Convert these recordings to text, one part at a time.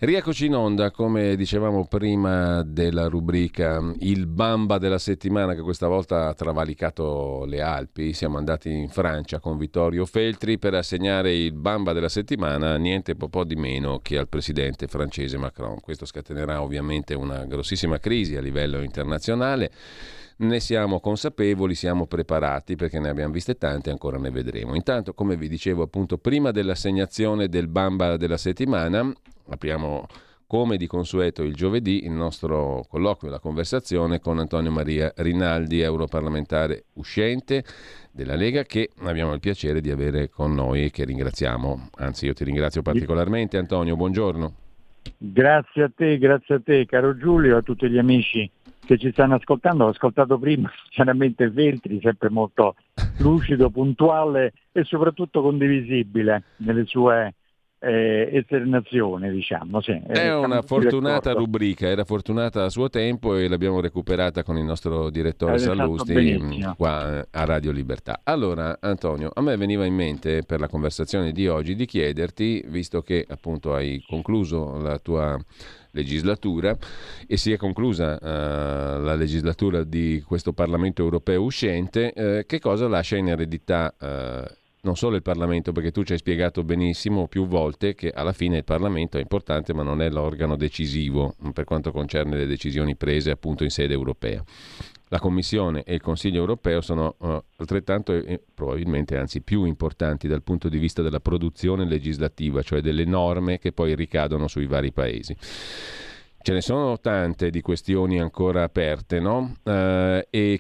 Rieccoci in onda, come dicevamo prima della rubrica Il Bamba della settimana, che questa volta ha travalicato le Alpi. Siamo andati in Francia con Vittorio Feltri per assegnare il Bamba della settimana, niente po' di meno che al presidente francese Macron. Questo scatenerà ovviamente una grossissima crisi a livello internazionale. Ne siamo consapevoli, siamo preparati perché ne abbiamo viste tante e ancora ne vedremo. Intanto, come vi dicevo appunto prima dell'assegnazione del Bamba della settimana, apriamo come di consueto il giovedì il nostro colloquio, la conversazione con Antonio Maria Rinaldi, europarlamentare uscente della Lega, che abbiamo il piacere di avere con noi e che ringraziamo. Anzi, io ti ringrazio particolarmente, Antonio, buongiorno. Grazie a te caro Giulio, a tutti gli amici che ci stanno ascoltando. Ho ascoltato prima sinceramente Feltri, sempre molto lucido, puntuale e soprattutto condivisibile nelle sue esternazioni, diciamo. Sì, è una fortunata d'accordo. rubrica, era fortunata a suo tempo e l'abbiamo recuperata con il nostro direttore Sallusti qua a Radio Libertà. Allora, Antonio, a me veniva in mente per la conversazione di oggi di chiederti, visto che appunto hai concluso la tua legislatura e si è conclusa la legislatura di questo Parlamento europeo uscente, che cosa lascia in eredità non solo il Parlamento, perché tu ci hai spiegato benissimo più volte che alla fine il Parlamento è importante ma non è l'organo decisivo per quanto concerne le decisioni prese appunto in sede europea. La Commissione e il Consiglio europeo sono altrettanto e probabilmente anzi più importanti dal punto di vista della produzione legislativa, cioè delle norme che poi ricadono sui vari paesi. Ce ne sono tante di questioni ancora aperte, no? E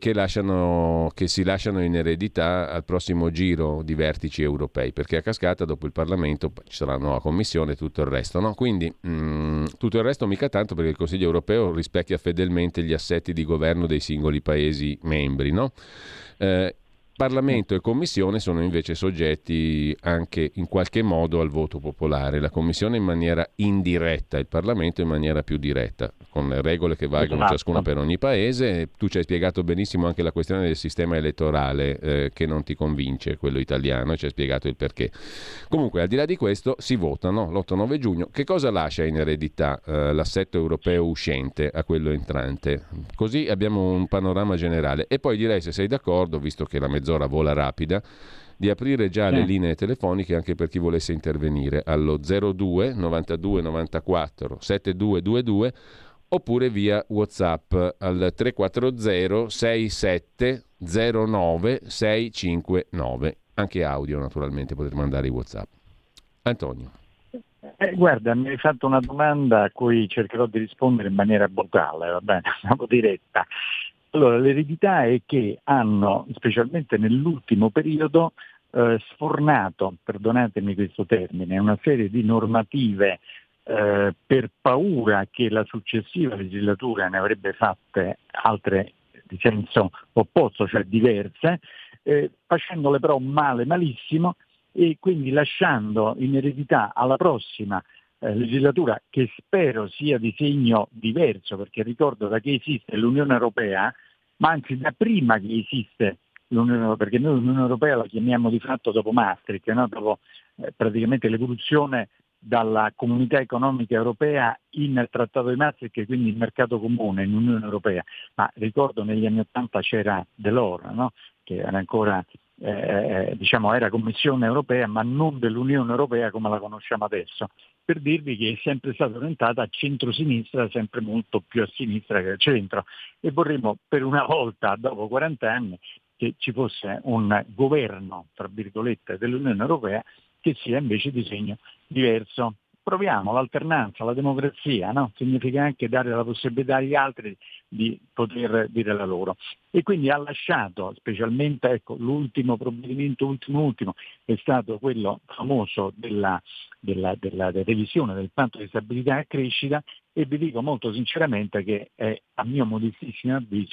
che si lasciano in eredità al prossimo giro di vertici europei, perché a cascata dopo il Parlamento ci sarà una nuova commissione e tutto il resto, no? Quindi tutto il resto mica tanto, perché il Consiglio europeo rispecchia fedelmente gli assetti di governo dei singoli Paesi membri, no? Parlamento e Commissione sono invece soggetti anche in qualche modo al voto popolare, la Commissione in maniera indiretta, il Parlamento in maniera più diretta, con le regole che valgono ciascuna per ogni paese. Tu ci hai spiegato benissimo anche la questione del sistema elettorale che non ti convince, quello italiano, e ci hai spiegato il perché. Comunque, al di là di questo, si vota, no? L'8-9 giugno. Che cosa lascia in eredità l'assetto europeo uscente a quello entrante? Così abbiamo un panorama generale. E poi direi, se sei d'accordo, visto che la mezz'ora vola rapida, di aprire già le linee telefoniche anche per chi volesse intervenire allo 02 92 94 7222 oppure via WhatsApp al 340 67 09 659. Anche audio naturalmente potrete mandare i WhatsApp. Antonio. Guarda, mi hai fatto una domanda a cui cercherò di rispondere in maniera brutale, va bene, siamo diretta. Allora, l'eredità è che hanno, specialmente nell'ultimo periodo, sfornato, perdonatemi questo termine, una serie di normative per paura che la successiva legislatura ne avrebbe fatte altre di senso opposto, cioè diverse, facendole però male, malissimo, e quindi lasciando in eredità alla prossima legislatura, che spero sia di segno diverso, perché ricordo da che esiste l'Unione Europea, ma anzi da prima che esiste l'Unione Europea, perché noi l'Unione Europea la chiamiamo di fatto dopo Maastricht, no? Dopo praticamente l'evoluzione dalla Comunità Economica Europea in Trattato di Maastricht, e quindi il mercato comune in Unione Europea. Ma ricordo negli anni '80 c'era Delors, no? Che era ancora era Commissione Europea, ma non dell'Unione Europea come la conosciamo adesso, per dirvi che è sempre stata orientata a centro-sinistra, sempre molto più a sinistra che al centro, e vorremmo per una volta, dopo 40 anni, che ci fosse un governo, tra virgolette, dell'Unione Europea che sia invece di segno diverso. Proviamo l'alternanza, la democrazia, no? Significa anche dare la possibilità agli altri di poter dire la loro. E quindi ha lasciato, specialmente l'ultimo provvedimento, ultimo, è stato quello famoso della revisione del patto di stabilità e crescita, e vi dico molto sinceramente che è, a mio modestissimo avviso,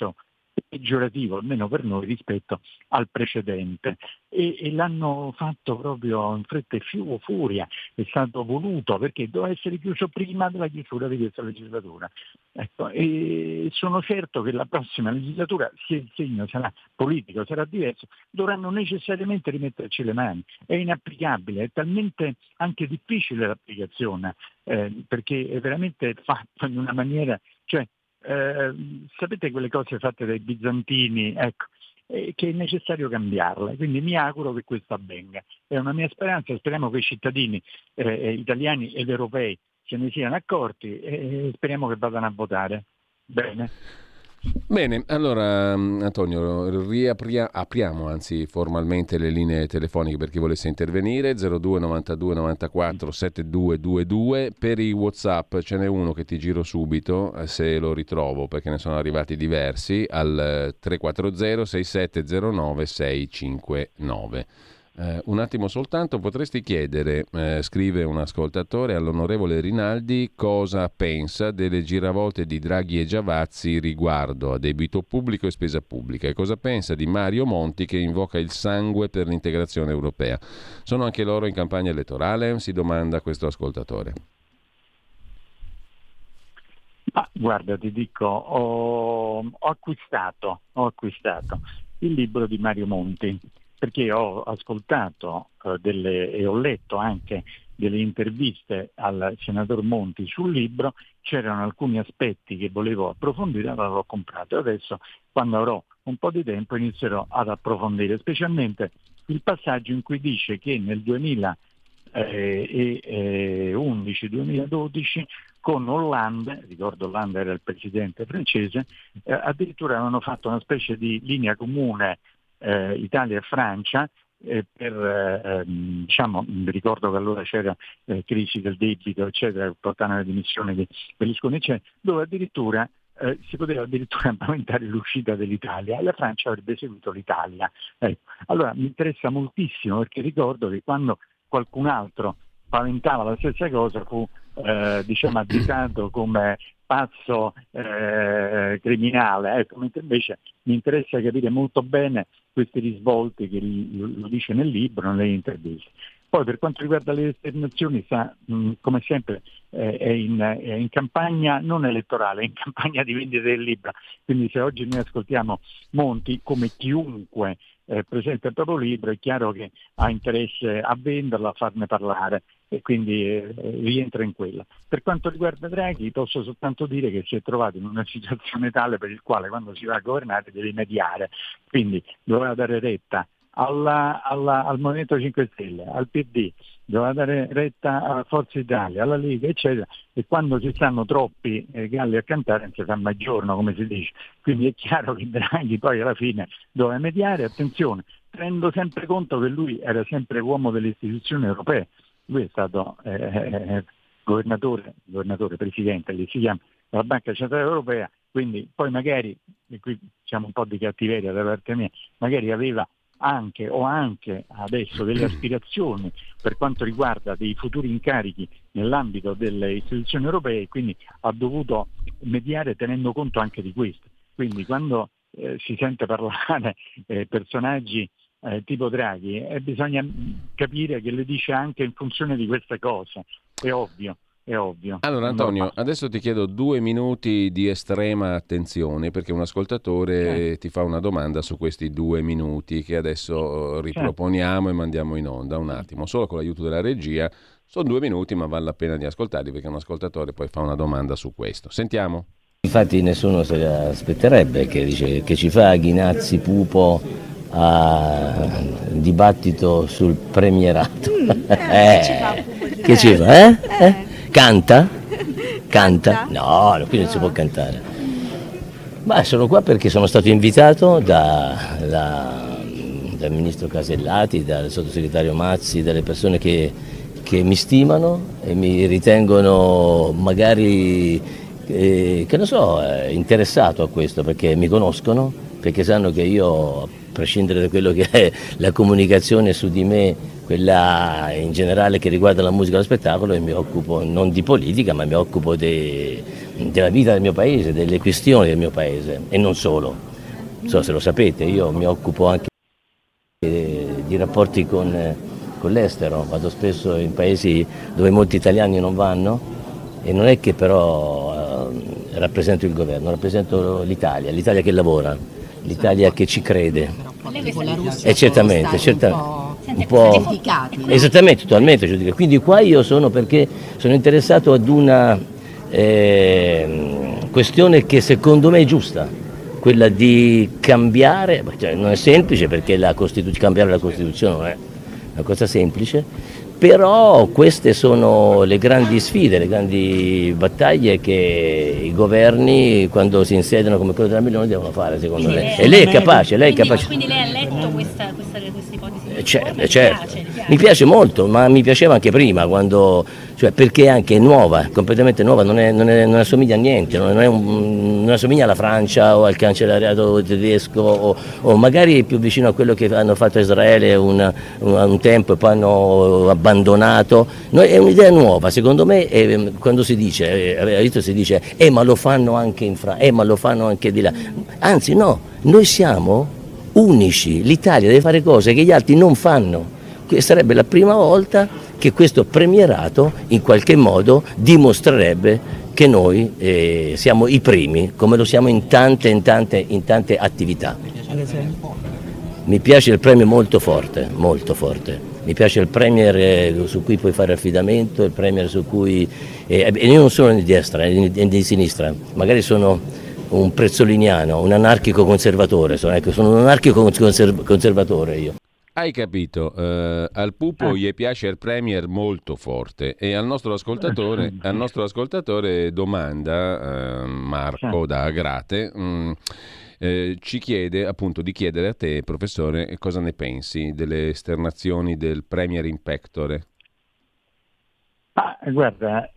peggiorativo, almeno per noi, rispetto al precedente e l'hanno fatto proprio in fretta e furia, è stato voluto perché doveva essere chiuso prima della chiusura di questa legislatura. Ecco, e sono certo che la prossima legislatura, se il segno sarà politico, sarà diverso, dovranno necessariamente rimetterci le mani. È inapplicabile, è talmente anche difficile l'applicazione, perché è veramente fatto in una maniera, cioè, sapete quelle cose fatte dai bizantini, ecco, che è necessario cambiarle, quindi mi auguro che questo avvenga. È una mia speranza, speriamo che i cittadini italiani ed europei se ne siano accorti e speriamo che vadano a votare. Bene. Bene, allora Antonio, apriamo anzi formalmente le linee telefoniche per chi volesse intervenire, 02 92 94 7222, per i WhatsApp ce n'è uno che ti giro subito se lo ritrovo perché ne sono arrivati diversi, al 340 6709 659. Un attimo soltanto, potresti chiedere, scrive un ascoltatore, all'onorevole Rinaldi cosa pensa delle giravolte di Draghi e Giavazzi riguardo a debito pubblico e spesa pubblica e cosa pensa di Mario Monti che invoca il sangue per l'integrazione europea. Sono anche loro in campagna elettorale? Si domanda questo ascoltatore. Ma guarda, ti dico, ho acquistato il libro di Mario Monti, perché ho ascoltato e ho letto anche delle interviste al senatore Monti sul libro, c'erano alcuni aspetti che volevo approfondire, allora l'ho comprato e adesso quando avrò un po' di tempo inizierò ad approfondire, specialmente il passaggio in cui dice che nel 2011-2012 con Hollande, ricordo Hollande era il presidente francese, addirittura avevano fatto una specie di linea comune Italia e Francia diciamo, ricordo che allora c'era crisi del debito eccetera, portando alla dimissione di Berlusconi eccetera, dove addirittura si poteva addirittura paventare l'uscita dell'Italia e la Francia avrebbe seguito l'Italia. Allora mi interessa moltissimo perché ricordo che quando qualcun altro paventava la stessa cosa fu diciamo additato come pazzo criminale, ecco, mentre invece mi interessa capire molto bene questi risvolti che lo dice nel libro, nelle interviste. Poi per quanto riguarda le esternazioni, come sempre è in campagna non elettorale, è in campagna di vendita del libro, quindi se oggi noi ascoltiamo Monti, come chiunque presenta il proprio libro, è chiaro che ha interesse a venderlo, a farne parlare e quindi rientra in quella. Per quanto riguarda Draghi posso soltanto dire che si è trovato in una situazione tale per il quale quando si va a governare deve mediare, quindi doveva dare retta al Movimento 5 Stelle, al PD, doveva dare retta alla Forza Italia, alla Lega, eccetera, e quando ci stanno troppi galli a cantare non si fa mai giorno, come si dice. Quindi è chiaro che Draghi poi alla fine doveva mediare, attenzione, tenendo sempre conto che lui era sempre uomo delle istituzioni europee, lui è stato governatore, presidente, che si chiama della Banca Centrale Europea, quindi poi magari, e qui diciamo un po' di cattiveria da parte mia, magari aveva anche adesso delle aspirazioni per quanto riguarda dei futuri incarichi nell'ambito delle istituzioni europee, quindi ha dovuto mediare tenendo conto anche di questo. Quindi quando si sente parlare personaggi tipo Draghi, bisogna capire che le dice anche in funzione di queste cose, è ovvio. Allora Antonio, adesso ti chiedo 2 minuti di estrema attenzione perché un ascoltatore ti fa una domanda su questi 2 minuti che adesso riproponiamo e mandiamo in onda. Un attimo, solo con l'aiuto della regia, sono 2 minuti ma vale la pena di ascoltarli perché un ascoltatore poi fa una domanda su questo. Sentiamo. Infatti nessuno se l'aspetterebbe che dice che ci fa Ghinazzi Pupo a dibattito sul premierato. Che ci fa? Canta? No, qui non si può cantare. Ma sono qua perché sono stato invitato dal ministro Casellati, dal sottosegretario Mazzi, dalle persone che mi stimano e mi ritengono magari, che non so, interessato a questo perché mi conoscono, perché sanno che io, a prescindere da quello che è la comunicazione su di me, quella in generale che riguarda la musica e lo spettacolo, e mi occupo non di politica ma mi occupo della vita del mio paese, delle questioni del mio paese e non solo. non so se lo sapete, io mi occupo anche di rapporti con l'estero, vado spesso in paesi dove molti italiani non vanno e non è che però rappresento il governo, rappresento l'Italia che lavora, l'Italia che ci crede. Con la Russia E certamente, un po'. Esattamente, totalmente. Quindi qua io sono perché sono interessato ad una questione che secondo me è giusta, quella di cambiare, cioè non è semplice perché cambiare la Costituzione non è una cosa semplice, però queste sono le grandi sfide, le grandi battaglie che i governi quando si insediano come quello della Meloni devono fare, secondo me. E lei è capace, Quindi lei ha letto questa ipotesi? Certo. Mi piace molto, ma mi piaceva anche prima, perché anche è nuova, completamente nuova, non assomiglia a niente, non assomiglia alla Francia o al cancellierato tedesco o magari è più vicino a quello che hanno fatto a Israele un tempo e poi hanno abbandonato. È un'idea nuova, secondo me, quando si dice, ma lo fanno anche in Francia, ma lo fanno anche di là. Anzi no, noi siamo unici, l'Italia deve fare cose che gli altri non fanno. Sarebbe la prima volta che questo premierato in qualche modo dimostrerebbe che noi siamo i primi, come lo siamo in tante attività. Mi piace il premio molto forte, molto forte. Mi piace il premier su cui puoi fare affidamento, il premier su cui. Io non sono di destra né di sinistra, magari sono un prezzoliniano, un anarchico conservatore, sono un anarchico conservatore io. Hai capito, al pupo gli piace il premier molto forte e al nostro ascoltatore domanda, Marco da Agrate, ci chiede appunto di chiedere a te, professore, cosa ne pensi delle esternazioni del premier in pectore? Guarda,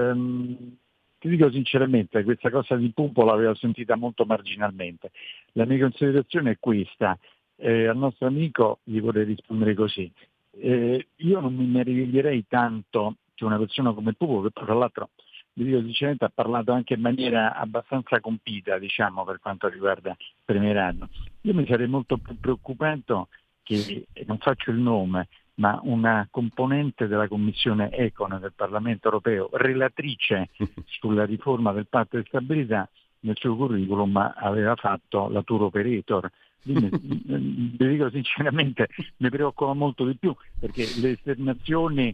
ti dico sinceramente, questa cosa di pupo l'avevo sentita molto marginalmente. La mia considerazione è questa. Al nostro amico gli vorrei rispondere così. Io non mi meraviglierei tanto che una persona come il Pupo, che tra l'altro vi dico sinceramente ha parlato anche in maniera abbastanza compita, diciamo, per quanto riguarda il premierato. Io mi sarei molto più preoccupato che, non faccio il nome, ma una componente della Commissione Econ del Parlamento Europeo, relatrice sulla riforma del Patto di stabilità, nel suo curriculum aveva fatto la tour operator. Vi dico sinceramente, mi preoccupa molto di più perché le esternazioni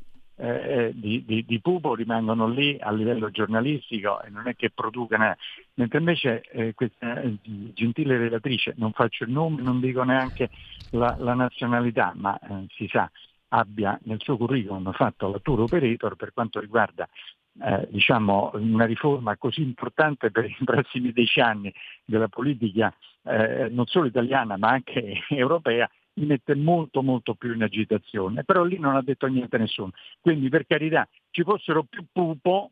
di Pupo rimangono lì a livello giornalistico e non è che producano, mentre invece questa gentile relatrice, non faccio il nome, non dico neanche la nazionalità, ma si sa, abbia nel suo curriculum fatto la tour operator per quanto riguarda diciamo una riforma così importante per i prossimi 10 anni della politica non solo italiana ma anche europea, mi mette molto molto più in agitazione, però lì non ha detto niente nessuno, quindi per carità ci fossero più pupo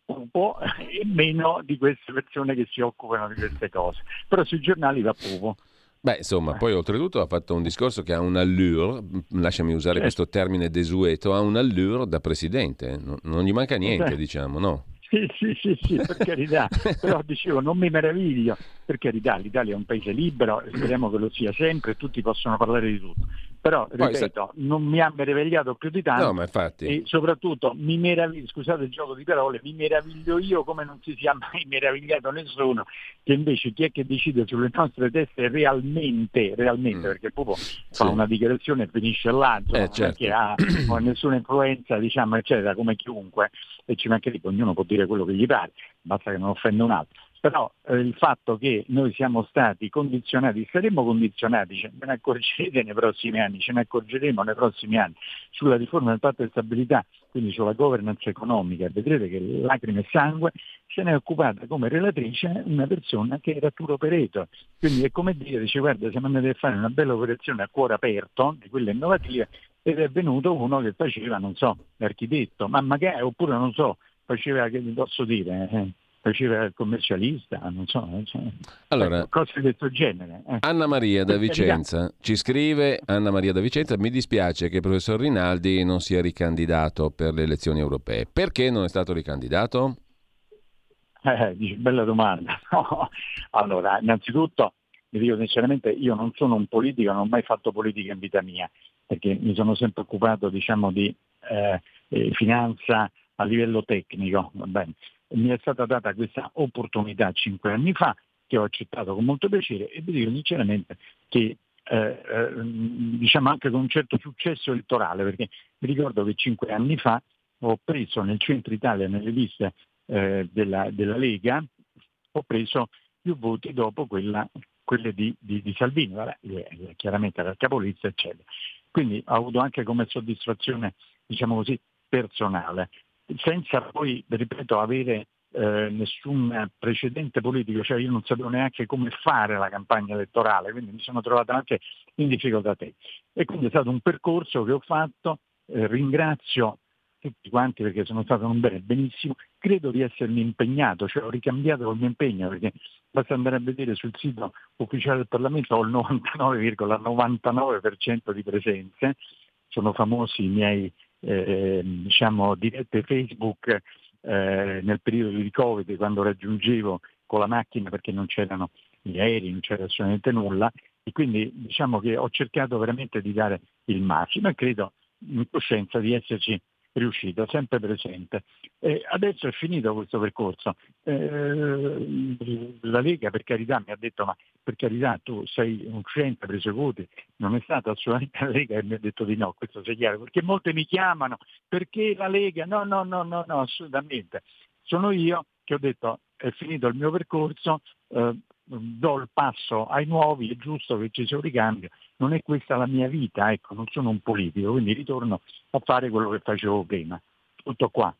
e meno di queste persone che si occupano di queste cose, però sui giornali va pupo. Beh, insomma, poi oltretutto ha fatto un discorso che ha un allure, lasciami usare questo termine desueto, ha un allure da presidente, non gli manca niente, diciamo, no? Sì, per carità, però dicevo, non mi meraviglio, per carità, l'Italia è un paese libero, speriamo che lo sia sempre, tutti possono parlare di tutto, però, ripeto, non mi ha meravigliato più di tanto, no, ma infatti. E soprattutto mi meraviglio, scusate il gioco di parole, mi meraviglio io come non si sia mai meravigliato nessuno, che invece chi è che decide sulle nostre teste realmente, perché il Pupo fa una dichiarazione e finisce là, insomma, certo. che ha nessuna influenza, diciamo, eccetera, come chiunque, e ci mancherebbe, ognuno può dire quello che gli pare, basta che non offenda un altro. Però il fatto che noi siamo stati condizionati, saremo condizionati, ce ne accorgerete nei prossimi anni, ce ne accorgeremo nei prossimi anni sulla riforma del patto di stabilità, quindi sulla governance economica, vedrete che lacrime e sangue, se ne è occupata come relatrice una persona che era tour operator. Quindi è come dire, dice guarda, siamo andati a fare una bella operazione a cuore aperto, di quelle innovative, ed è venuto uno che faceva, non so, l'architetto, ma magari, oppure non so, faceva, che vi posso dire, faceva il commercialista, non so, allora, cose di questo genere. Anna Maria da Vicenza ci scrive, Anna Maria da Vicenza, mi dispiace che il professor Rinaldi non sia ricandidato per le elezioni europee. Perché non è stato ricandidato? Dice, bella domanda. No. Allora, innanzitutto vi dico sinceramente, io non sono un politico, non ho mai fatto politica in vita mia, perché mi sono sempre occupato diciamo di finanza a livello tecnico, va bene. Mi è stata data questa opportunità 5 anni fa, che ho accettato con molto piacere, e vi dico sinceramente che diciamo anche con un certo successo elettorale, perché mi ricordo che 5 anni fa ho preso nel centro Italia, nelle liste della Lega, ho preso più voti dopo quelle di Salvini, vabbè, chiaramente era il capolista, eccetera. Quindi ho avuto anche come soddisfazione, diciamo così, personale, senza poi, ripeto, avere nessun precedente politico, cioè io non sapevo neanche come fare la campagna elettorale, quindi mi sono trovato anche in difficoltà te. E quindi è stato un percorso che ho fatto, ringrazio tutti quanti perché sono stato non bene, benissimo, credo di essermi impegnato, cioè ho ricambiato il mio impegno, perché basta andare a vedere sul sito ufficiale del Parlamento, ho il 99,99% di presenze, sono famosi i miei diciamo dirette Facebook nel periodo di Covid, quando raggiungevo con la macchina perché non c'erano gli aerei, non c'era assolutamente nulla, e quindi diciamo che ho cercato veramente di dare il massimo e credo in coscienza di esserci riuscito, sempre presente. Adesso è finito questo percorso. La Lega, per carità, mi ha detto ma per carità tu sei un uscente, hai preso i voti, non è stata assolutamente la Lega e mi ha detto di no, questo sia chiaro, perché molti mi chiamano, perché la Lega? No, assolutamente. Sono io che ho detto è finito il mio percorso, do il passo ai nuovi, è giusto che ci sia un ricambio, non è questa la mia vita, ecco, non sono un politico, quindi ritorno a fare quello che facevo prima. Tutto qua.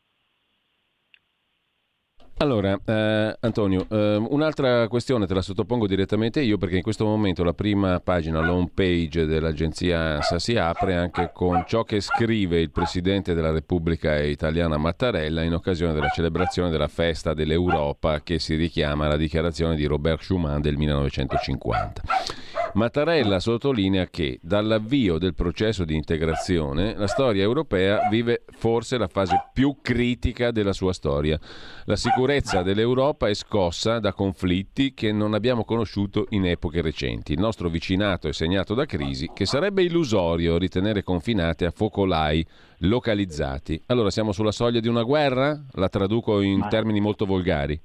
Allora, Antonio, un'altra questione te la sottopongo direttamente io, perché in questo momento la prima pagina, l'home page dell'agenzia ANSA si apre anche con ciò che scrive il Presidente della Repubblica Italiana Mattarella in occasione della celebrazione della festa dell'Europa, che si richiama alla dichiarazione di Robert Schuman del 1950. Mattarella sottolinea che dall'avvio del processo di integrazione la storia europea vive forse la fase più critica della sua storia. La sicurezza dell'Europa è scossa da conflitti che non abbiamo conosciuto in epoche recenti. Il nostro vicinato è segnato da crisi che sarebbe illusorio ritenere confinate a focolai localizzati. Allora siamo sulla soglia di una guerra? La traduco in termini molto volgari.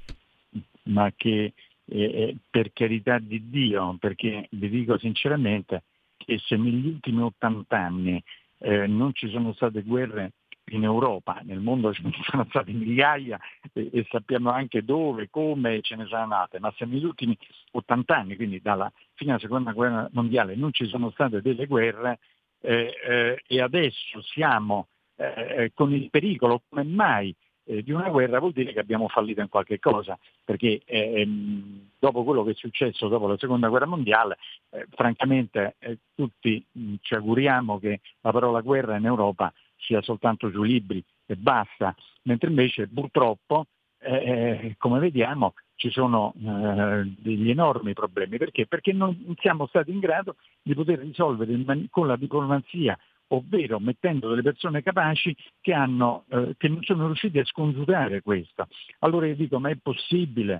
Ma che per carità di Dio, perché vi dico sinceramente che se negli ultimi 80 anni non ci sono state guerre in Europa, nel mondo ce ne sono state migliaia e sappiamo anche dove, come ce ne sono nate, ma se negli ultimi 80 anni, quindi dalla fine della seconda guerra mondiale, non ci sono state delle guerre e adesso siamo con il pericolo, come mai, di una guerra, vuol dire che abbiamo fallito in qualche cosa, perché dopo quello che è successo dopo la seconda guerra mondiale, francamente tutti ci auguriamo che la parola guerra in Europa sia soltanto sui libri e basta, mentre invece purtroppo, come vediamo, ci sono degli enormi problemi. Perché? Perché non siamo stati in grado di poter risolvere con la diplomazia, ovvero mettendo delle persone capaci che non sono riusciti a scongiurare questo. Allora io dico, ma è possibile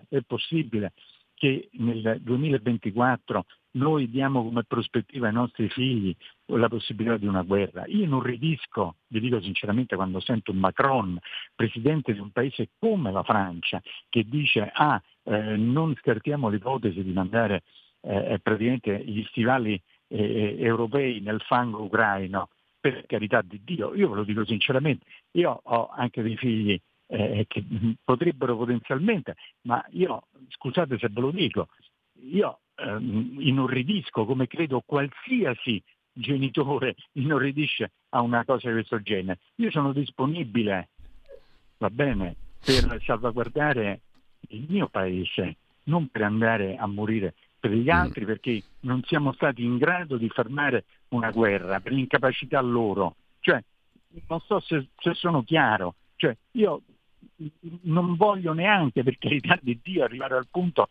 che nel 2024 noi diamo come prospettiva ai nostri figli la possibilità di una guerra? Io inorridisco, vi dico sinceramente, quando sento un Macron, presidente di un paese come la Francia, che dice non scartiamo l'ipotesi di mandare praticamente gli stivali europei nel fango ucraino. Per carità di Dio, io ve lo dico sinceramente, io ho anche dei figli che potrebbero potenzialmente, ma io, scusate se ve lo dico, io inorridisco, come credo qualsiasi genitore inorridisce a una cosa di questo genere. Io sono disponibile, va bene, per salvaguardare il mio paese, non per andare a morire per gli altri, perché non siamo stati in grado di fermare una guerra per l'incapacità loro. Cioè, non so se sono chiaro, cioè io non voglio neanche, per carità di Dio, arrivare al punto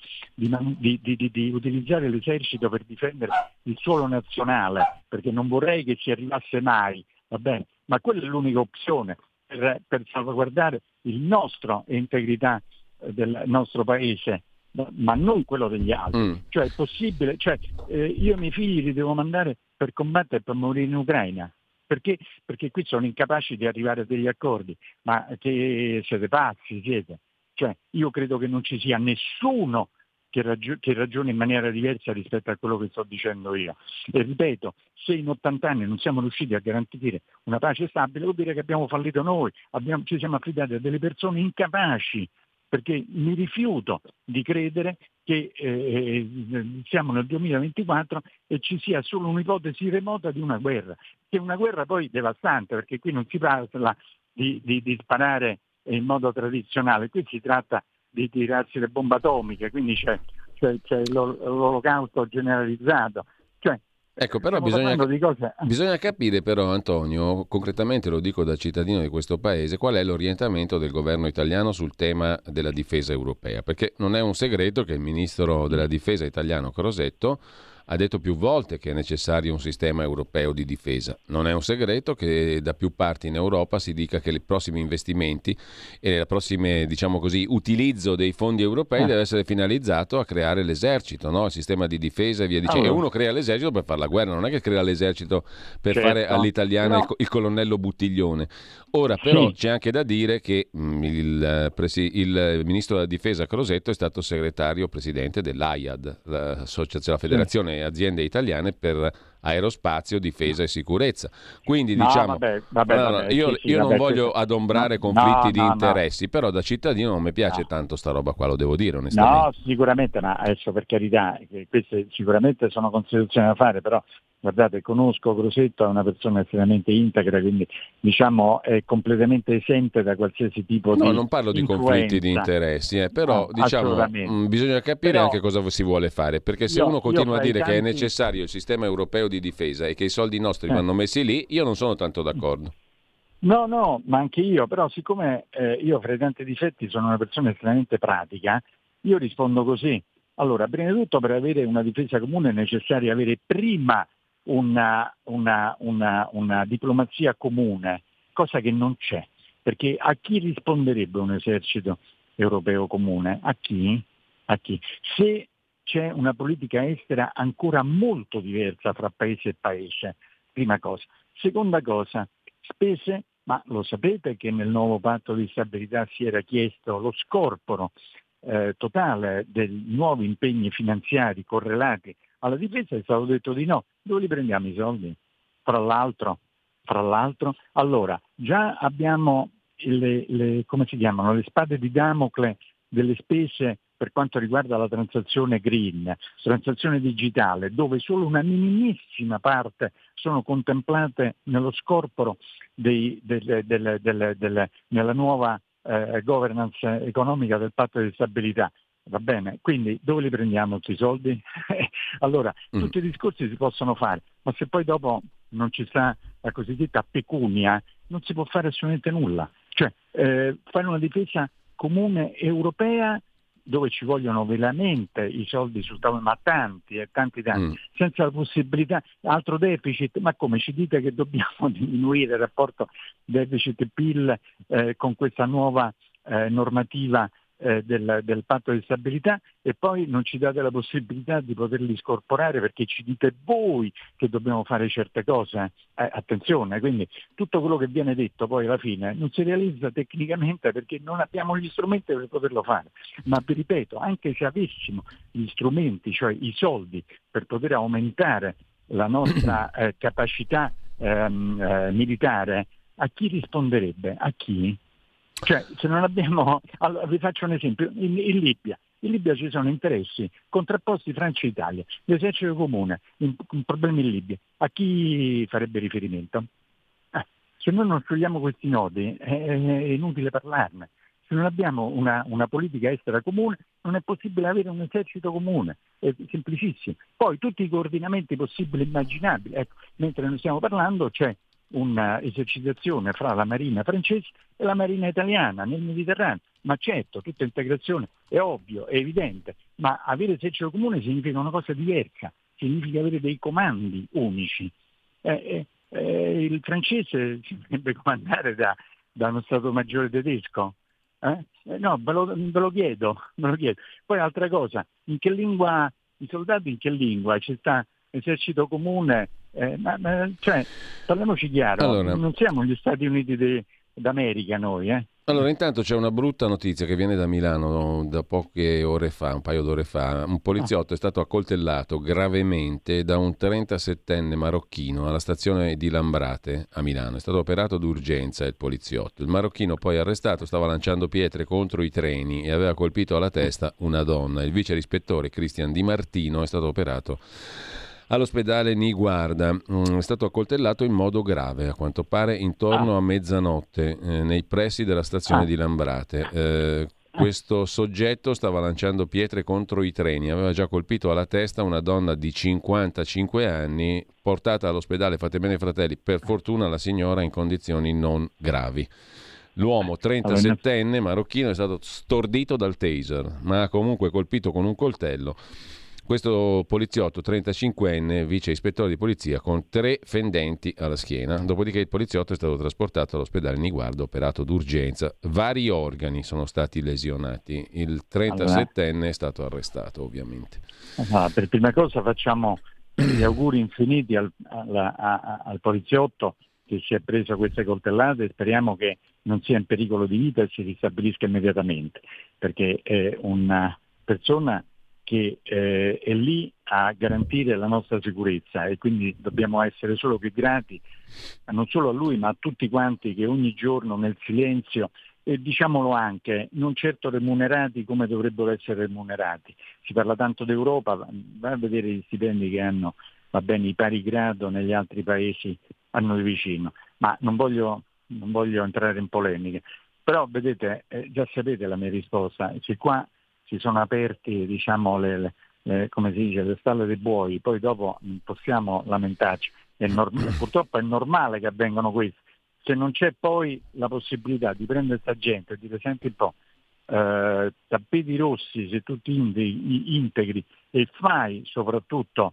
di utilizzare l'esercito per difendere il suolo nazionale, perché non vorrei che ci arrivasse mai, va bene? Ma quella è l'unica opzione per salvaguardare il nostro integrità del nostro paese ma non quello degli altri. Cioè è possibile, io i miei figli li devo mandare per combattere, per morire in Ucraina. Perché qui sono incapaci di arrivare a degli accordi, ma che siete pazzi, siete? Cioè, io credo che non ci sia nessuno che ragioni in maniera diversa rispetto a quello che sto dicendo io. E ripeto, se in 80 anni non siamo riusciti a garantire una pace stabile, vuol dire che abbiamo fallito noi, ci siamo affidati a delle persone incapaci, perché mi rifiuto di credere che siamo nel 2024 e ci sia solo un'ipotesi remota di una guerra, che è una guerra poi devastante, perché qui non si parla di sparare in modo tradizionale, qui si tratta di tirarsi le bombe atomiche, quindi c'è l'olocausto generalizzato. Ecco, però bisogna capire però, Antonio, concretamente lo dico da cittadino di questo paese, qual è l'orientamento del governo italiano sul tema della difesa europea, perché non è un segreto che il ministro della difesa italiano Crosetto ha detto più volte che è necessario un sistema europeo di difesa. Non è un segreto che da più parti in Europa si dica che i prossimi investimenti e il prossimo, diciamo così, utilizzo dei fondi europei deve essere finalizzato a creare l'esercito, no? Il sistema di difesa e via dicendo. E uno crea l'esercito per fare la guerra, non è che crea l'esercito per fare all'italiana il colonnello Buttiglione. Ora però c'è anche da dire che il ministro della difesa Crosetto è stato segretario presidente dell'AIAD, l'associazione, la federazione aziende italiane per aerospazio, difesa e sicurezza. Quindi io non voglio adombrare conflitti di interessi, però da cittadino non mi piace tanto sta roba qua, lo devo dire onestamente. No, sicuramente, ma adesso per carità, queste sicuramente sono considerazioni da fare, però guardate, conosco Crosetto, è una persona estremamente integra, quindi diciamo è completamente esente da qualsiasi tipo di non parlo di conflitti di interessi, però diciamo bisogna capire anche cosa si vuole fare, perché se uno continua a dire che è necessario il sistema europeo di difesa e che i soldi nostri vanno messi lì, io non sono tanto d'accordo. No, ma anche io, però siccome io fra i tanti difetti sono una persona estremamente pratica, io rispondo così. Allora, prima di tutto per avere una difesa comune è necessario avere prima una diplomazia comune, cosa che non c'è, perché a chi risponderebbe un esercito europeo comune? A chi? Se c'è una politica estera ancora molto diversa fra paese e paese, prima cosa. Seconda cosa, spese, ma lo sapete che nel nuovo patto di stabilità si era chiesto lo scorporo totale dei nuovi impegni finanziari correlati alla difesa, è stato detto di no. Dove li prendiamo i soldi? Fra l'altro, allora già abbiamo come si chiamano, le spade di Damocle delle spese per quanto riguarda la transazione green, transazione digitale, dove solo una minimissima parte sono contemplate nello scorporo nella nuova governance economica del patto di stabilità. Va bene? Quindi dove li prendiamo questi soldi? Allora, tutti i discorsi si possono fare, ma se poi dopo non ci sta la cosiddetta pecunia, non si può fare assolutamente nulla. Cioè, fare una difesa comune europea dove ci vogliono veramente i soldi sul tavolo, ma tanti, senza la possibilità, altro deficit, ma come ci dite che dobbiamo diminuire il rapporto deficit-PIL con questa nuova normativa del patto di stabilità e poi non ci date la possibilità di poterli scorporare perché ci dite voi che dobbiamo fare certe cose. Attenzione, quindi tutto quello che viene detto poi alla fine non si realizza tecnicamente perché non abbiamo gli strumenti per poterlo fare. Ma vi ripeto, anche se avessimo gli strumenti, cioè i soldi per poter aumentare la nostra capacità militare, a chi risponderebbe? A chi? Cioè, se non abbiamo, allora, vi faccio un esempio, in Libia ci sono interessi contrapposti Francia e Italia, l'esercito comune, problemi in Libia, a chi farebbe riferimento? Se noi non sciogliamo questi nodi è inutile parlarne, se non abbiamo una politica estera comune non è possibile avere un esercito comune, è semplicissimo. Poi tutti i coordinamenti possibili e immaginabili, ecco, mentre noi stiamo parlando c'è un'esercitazione fra la marina francese e la marina italiana nel Mediterraneo, ma certo, tutta integrazione è ovvio, è evidente, ma avere esercito comune significa una cosa diversa, significa avere dei comandi unici. Il francese si dovrebbe comandare da uno Stato Maggiore tedesco, No, ve lo chiedo, me lo chiedo. Poi altra cosa, in che lingua, i soldati in che lingua? Ci sta esercito comune? Cioè, parliamoci chiaro, Allora, non siamo gli Stati Uniti d'America noi, eh? Allora, intanto c'è una brutta notizia che viene da Milano da poche ore fa, un paio d'ore fa. Un poliziotto è stato accoltellato gravemente da un 37enne marocchino alla stazione di Lambrate a Milano. È stato operato d'urgenza il poliziotto. Il marocchino poi arrestato stava lanciando pietre contro i treni e aveva colpito alla testa una donna. Il vice rispettore Cristian Di Martino è stato operato all'ospedale Niguarda. È stato accoltellato in modo grave, a quanto pare intorno a mezzanotte nei pressi della stazione di Lambrate. Questo soggetto stava lanciando pietre contro i treni, aveva già colpito alla testa una donna di 55 anni, portata all'ospedale Fatebenefratelli, fratelli, per fortuna la signora in condizioni non gravi. L'uomo 37enne marocchino è stato stordito dal taser, ma ha comunque colpito con un coltello questo poliziotto 35enne, vice ispettore di polizia, con 3 fendenti alla schiena. Dopodiché il poliziotto è stato trasportato all'ospedale Niguarda, operato d'urgenza. Vari organi sono stati lesionati. Il 37enne è stato arrestato, ovviamente. Per prima cosa facciamo gli auguri infiniti al poliziotto che si è preso queste coltellate e speriamo che non sia in pericolo di vita e si ristabilisca immediatamente, perché è una persona che è lì a garantire la nostra sicurezza e quindi dobbiamo essere solo che grati non solo a lui ma a tutti quanti che ogni giorno nel silenzio, e diciamolo anche, non certo remunerati come dovrebbero essere remunerati. Si parla tanto d'Europa, va a vedere gli stipendi che hanno, va bene, i pari grado negli altri paesi a noi vicino, ma non voglio entrare in polemiche, però vedete, già sapete la mia risposta, se qua si sono aperti, diciamo, come si dice, le stalle dei buoi, poi dopo non possiamo lamentarci. Purtroppo è normale che avvengano questi. Se non c'è poi la possibilità di prendere questa gente e dire senti un po', tappeti rossi, se tu ti integri e fai soprattutto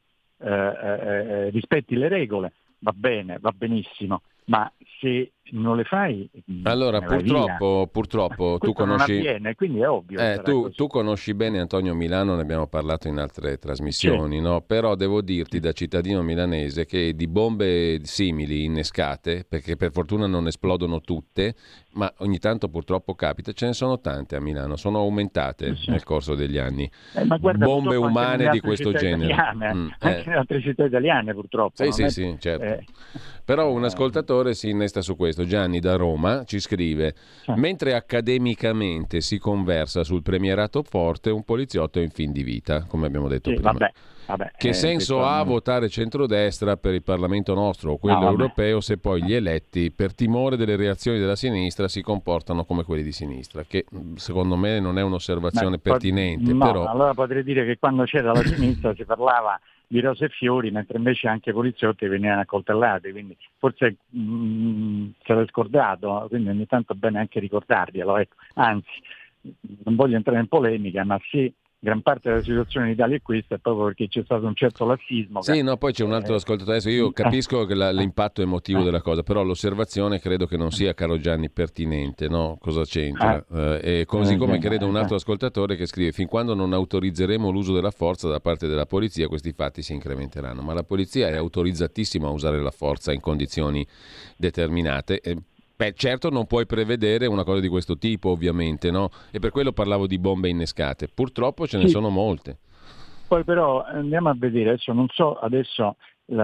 rispetti le regole, va bene, va benissimo, ma se non le fai, allora purtroppo tu conosci, non avviene, quindi è ovvio. Tu conosci bene Antonio Milano, ne abbiamo parlato in altre trasmissioni, no? Però devo dirti da cittadino milanese che di bombe simili innescate, perché per fortuna non esplodono tutte, ma ogni tanto purtroppo capita, ce ne sono tante a Milano, sono aumentate nel corso degli anni. Ma guarda, bombe umane di questo genere. Anche in altre città italiane purtroppo. Sì, certo. Però un ascoltatore si innesta su questo. Gianni da Roma ci scrive: mentre accademicamente si conversa sul premierato forte, un poliziotto è in fin di vita, come abbiamo detto prima. Che senso ha votare centrodestra per il Parlamento nostro o quello europeo se poi gli eletti, per timore delle reazioni della sinistra, si comportano come quelli di sinistra? Che secondo me non è un'osservazione pertinente. Però allora potrei dire che quando c'era la sinistra si parlava di rose e fiori, mentre invece anche i poliziotti venivano accoltellati, quindi forse se l'è scordato, quindi ogni tanto è bene anche ricordarglielo. Ecco. Anzi, non voglio entrare in polemica, ma sì, gran parte della situazione in Italia è questa, proprio perché c'è stato un certo lassismo. Sì, no, poi c'è un altro ascoltatore. Adesso io capisco che l'impatto emotivo della cosa, però l'osservazione credo che non sia, caro Gianni, pertinente, no? Cosa c'entra? E così come credo un altro ascoltatore che scrive: fin quando non autorizzeremo l'uso della forza da parte della polizia, questi fatti si incrementeranno. Ma la polizia è autorizzatissima a usare la forza in condizioni determinate. Certo non puoi prevedere una cosa di questo tipo, ovviamente, no? E per quello parlavo di bombe innescate. Purtroppo ce ne sono molte. Poi però andiamo a vedere, non so questo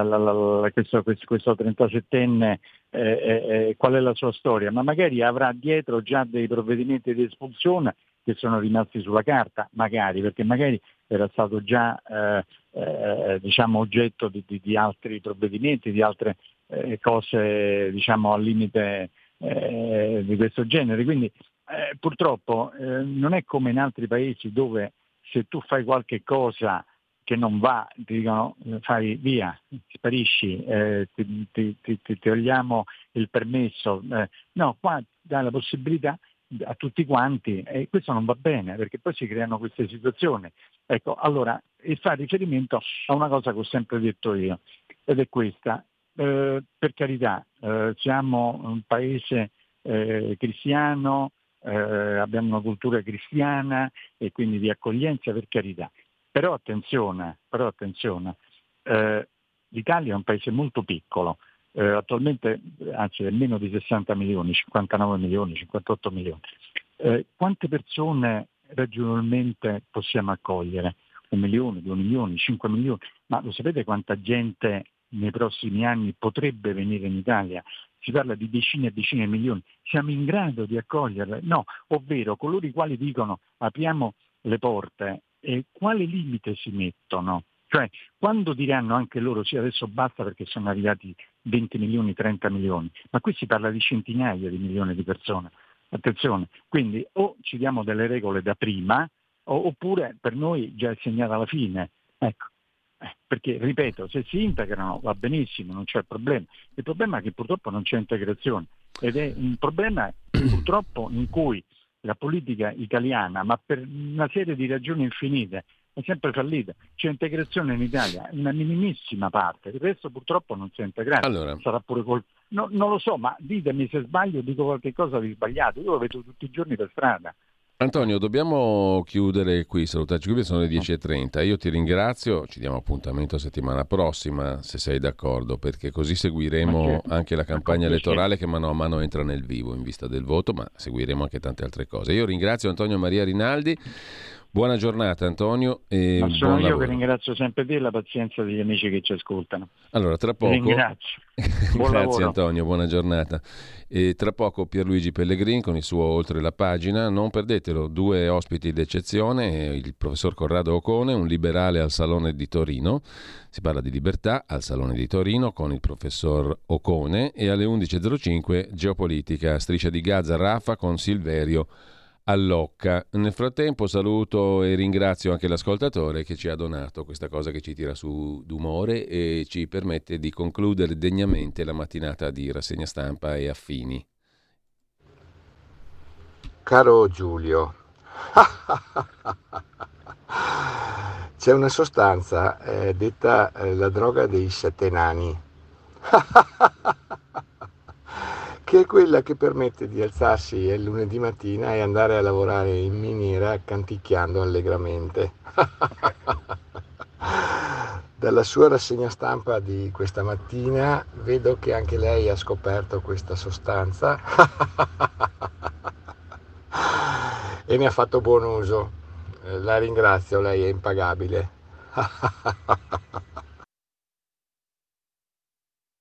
37enne qual è la sua storia, ma magari avrà dietro già dei provvedimenti di espulsione che sono rimasti sulla carta, magari, perché magari era stato già diciamo oggetto di altri provvedimenti, di altre cose, diciamo, al limite di questo genere. Quindi purtroppo non è come in altri paesi dove se tu fai qualche cosa che non va, ti dicono fai via, sparisci, ti togliamo il permesso. No, qua dà la possibilità a tutti quanti e questo non va bene perché poi si creano queste situazioni. Ecco, allora, e fa riferimento a una cosa che ho sempre detto io, ed è questa. Per carità, siamo un paese cristiano, abbiamo una cultura cristiana e quindi di accoglienza, per carità. Però attenzione, l'Italia è un paese molto piccolo, attualmente anzi è meno di 60 milioni, 59 milioni, 58 milioni. Quante persone ragionevolmente possiamo accogliere? 1 milione, 2 milioni, 5 milioni? Ma lo sapete quanta gente nei prossimi anni potrebbe venire in Italia? Si parla di decine e decine di milioni. Siamo in grado di accoglierle? No, ovvero coloro i quali dicono apriamo le porte, e quale limite si mettono? Cioè, quando diranno anche loro sì, adesso basta perché sono arrivati 20 milioni, 30 milioni, ma qui si parla di centinaia di milioni di persone. Attenzione, quindi o ci diamo delle regole da prima, oppure per noi già è segnata la fine. Ecco. Perché, ripeto, se si integrano va benissimo, non c'è problema. Il problema è che purtroppo non c'è integrazione, ed è un problema purtroppo in cui la politica italiana, ma per una serie di ragioni infinite, è sempre fallita. C'è integrazione in Italia, una minimissima parte, il resto purtroppo non si è integrato. Allora. Sarà pure non lo so, ma ditemi se sbaglio, dico qualche cosa di sbagliato, io lo vedo tutti i giorni per strada. Antonio, dobbiamo chiudere qui, salutarci qui, sono le 10:30. Io ti ringrazio, ci diamo appuntamento settimana prossima, se sei d'accordo, perché così seguiremo anche la campagna elettorale che mano a mano entra nel vivo in vista del voto, ma seguiremo anche tante altre cose. Io ringrazio Antonio Maria Rinaldi. Buona giornata Antonio e ma sono buon io lavoro. Che ringrazio sempre te e la pazienza degli amici che ci ascoltano. Allora, tra poco... Ringrazio. Grazie Antonio, buona giornata. E tra poco Pierluigi Pellegrin con il suo Oltre la pagina, non perdetelo, 2 ospiti d'eccezione, il professor Corrado Ocone, un liberale al Salone di Torino, si parla di libertà al Salone di Torino con il professor Ocone, e alle 11:05 Geopolitica, Striscia di Gaza, Rafa con Silverio Allocca. Nel frattempo saluto e ringrazio anche l'ascoltatore che ci ha donato questa cosa che ci tira su d'umore e ci permette di concludere degnamente la mattinata di rassegna stampa e affini. Caro Giulio, c'è una sostanza detta la droga dei 7 nani, che è quella che permette di alzarsi il lunedì mattina e andare a lavorare in miniera canticchiando allegramente. Dalla sua rassegna stampa di questa mattina vedo che anche lei ha scoperto questa sostanza e ne ha fatto buon uso. La ringrazio, lei è impagabile.